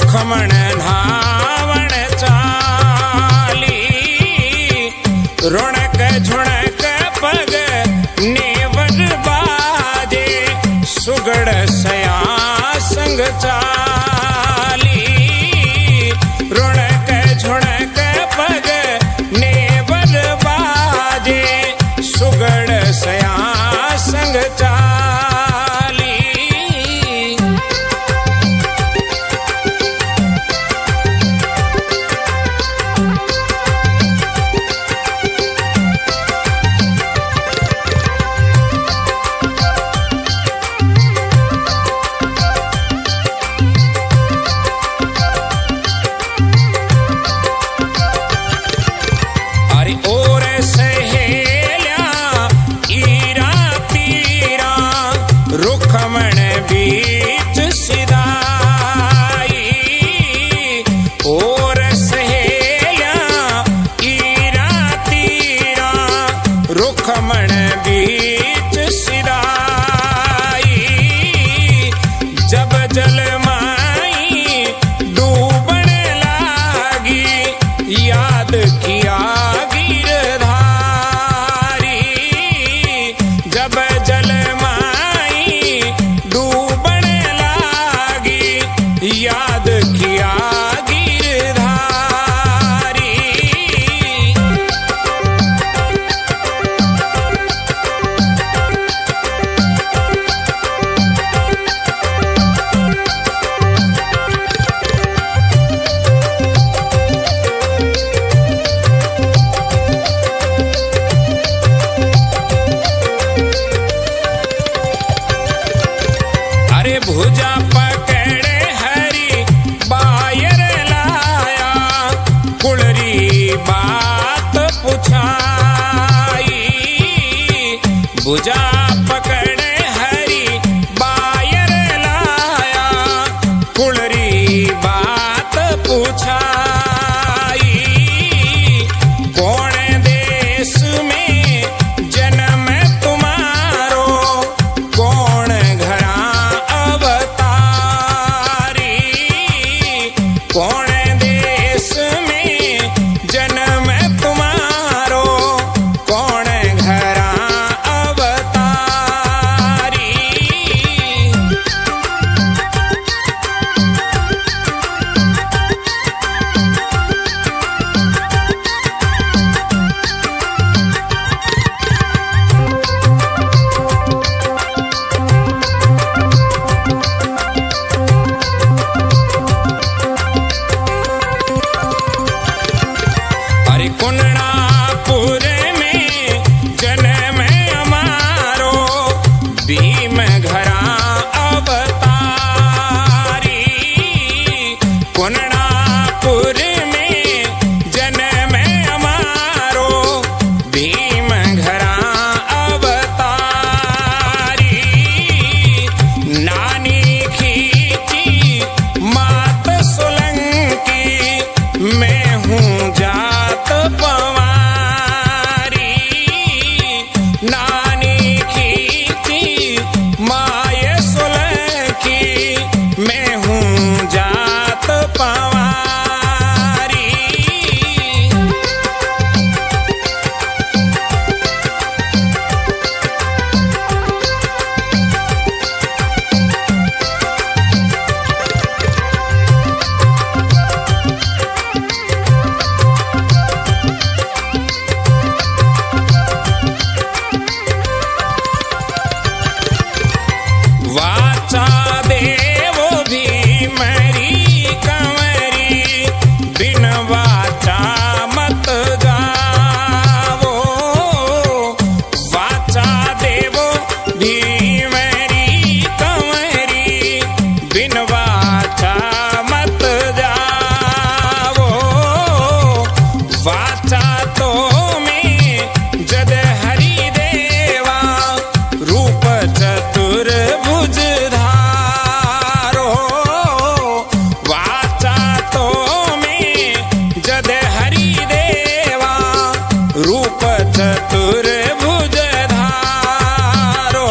रुखमण धावण चाली, रुणक झुणक पग नेवर बाजे, सुगड़ सया संग चाली, रुणक झुणक पग नेवर बाजे, सुगड़ सया संग चाली। और सहेल्या ईरा तीरा, रुखमण बीच सिधाई, और सहेल्या ईरा तीरा, रुखमण बीच सिधाई, जब जलमाई डूबण लागी, याद किया गिरधारी, जब जलमाई डूबण लागी, याद किया गिरधारी। अरे भुजा पकड़े हरी बायर लाया, कुलरी बात पुछाई, भुजा पकड़े हरी बायर लाया, कुलरी बात पुछाई, कौन देश में जन्म तुम्हारो, कौन घरा अवतारी, कौन देश में जन्म तुम्हारो, कौन घरा अवतारी। अरे कुंडनापुर में जन्म हमारो, भीम घरा अवतारी, कुंडनापुर में जन्म हमारो, भीम घरा अवतारी, नानी खींची मात सोलंकी, मैं हूँ जात पवारी, नानी खींची माय सोलंकी, मैं हूँ जात पवारी। वाचा देवो भीमरी कंवरी, बिन वाचा मत गावो, वाचा देवो भीमरी कंवरी, बिन वाचा मत जावो, वाचा तो में जद हरि देवा, रूप चतुर्भुज धारो, वाचा तो में जद हरि देवा, रूप चतुर्भुज धारो।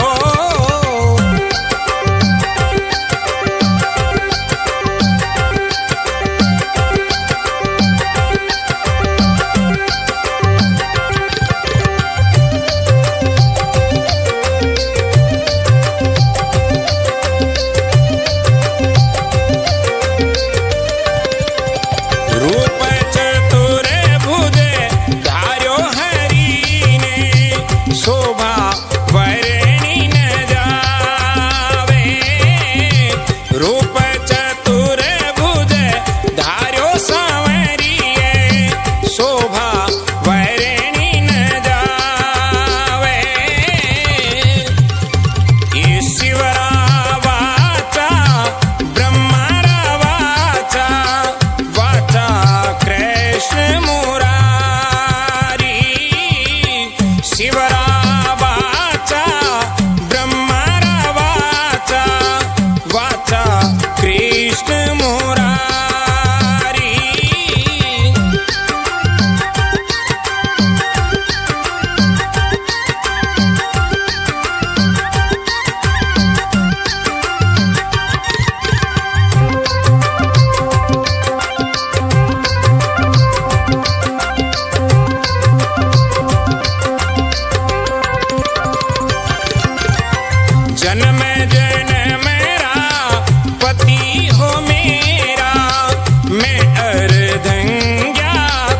मेरा मैं अर्धंग्या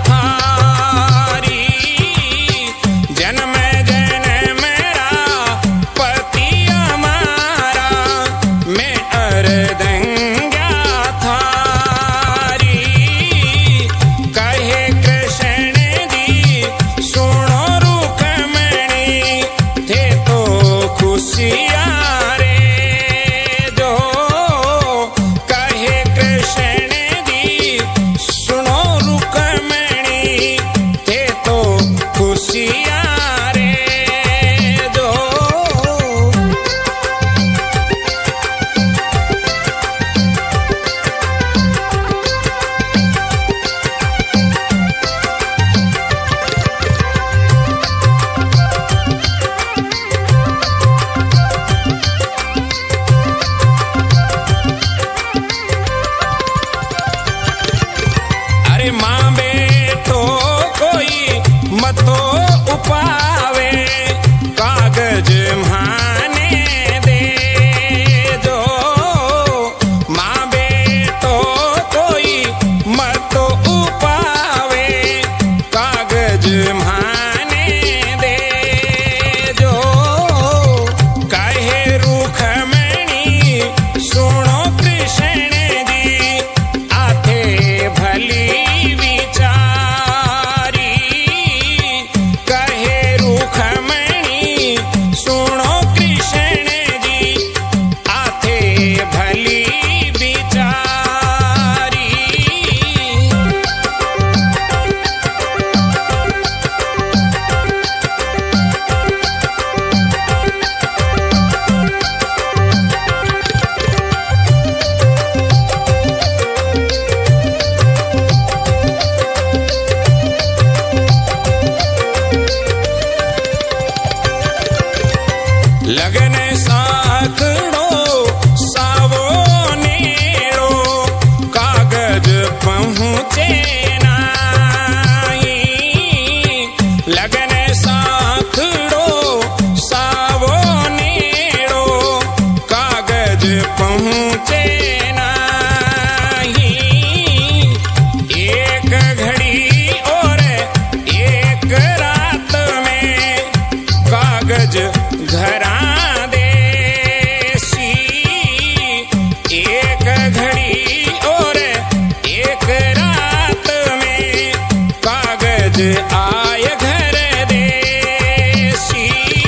थारी जन्म जन्म मेरा पति हमारा मैं अर्धंग्या थारी कहे कृष्ण जी सुनो रुक्मणी थे तो खुशियाँ माँ बेटो कोई मतो उपावे कागज माने दे दो माँ बेटो कोई मतो उपावे कागज माने दे दो कहे रुक्मणी सुनो कृष्ण जी आथे भली लगन साखड़ो सावो नेड़ो कागज पहुँचे नाई लगन साखड़ो सावो नेड़ो कागज पहुँचे नाई एक घड़ी और एक रात में कागज घरा देसी एक घड़ी और एक रात में कागज आय घर देसी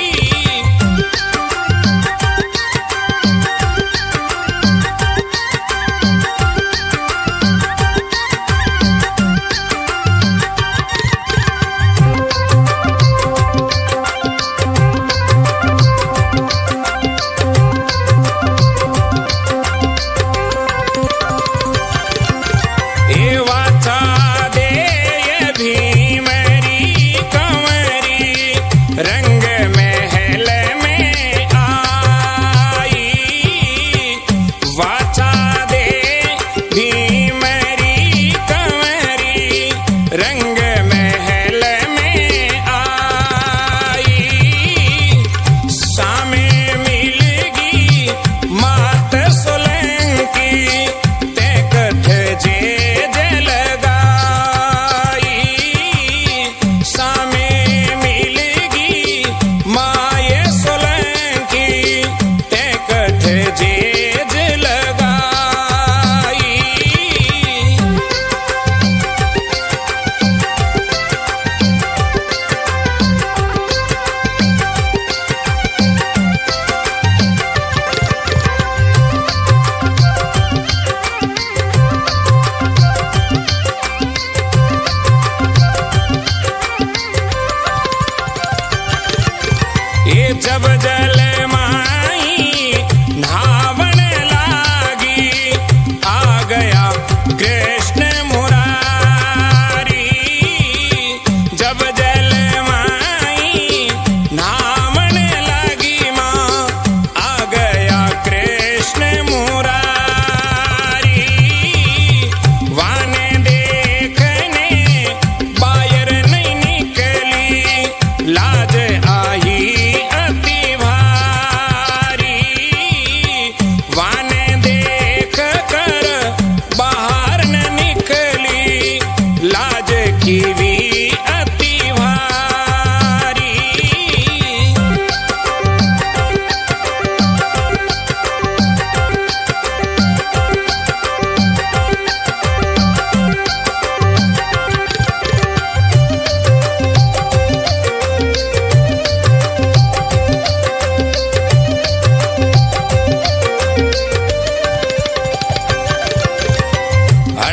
रंग महल में आई वाचा दे भीमरी कंवरी रंग महल में आई सामे मिलगी मात सोलंकी ते कठ जे जलगाई सामे माये सोलंकी ते कठ जेज लगाई ये जब जल माई धावन लागी आ गया कृष्ण मुरारी जब जल माई धावन लागी माँ आ गया कृष्ण मुरारी वाने देखने बाहर नहीं निकली लाज आई वाने देख कर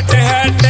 हट हट